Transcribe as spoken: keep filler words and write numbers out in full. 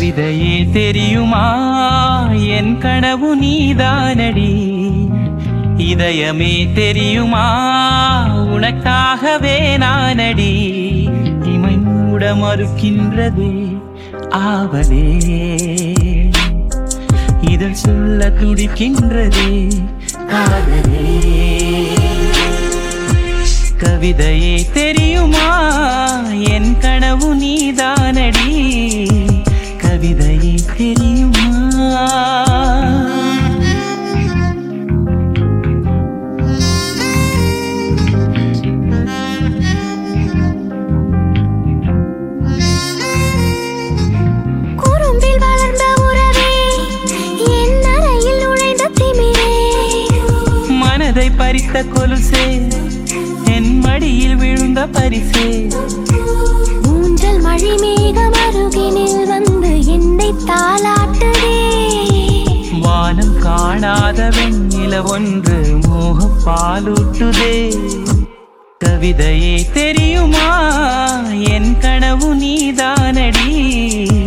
கவிதையே தெரியுமா என் கனவு நீதானடி இதயமே தெரியுமா உனக்காகவே நானடி இமை மூட மறுக்கின்றதே ஆவலே இதழ் சொல்ல துடிக்கின்றதே காதலே கவிதையே தெரியுமா என் கனவு நீதானடி கவிதையே தெரியுமா மனதை பறித்த கொலுசே என் மடியில் விழுந்த பரிசே ஊஞ்சல் மழை மேகம் அருகினில் வந்து என்னை தாளாட்டுதே வானம் காணாத வெண்ணில ஒன்று மோக பாலூட்டுதே கவிதையே தெரியுமா என் கனவு நீதானடி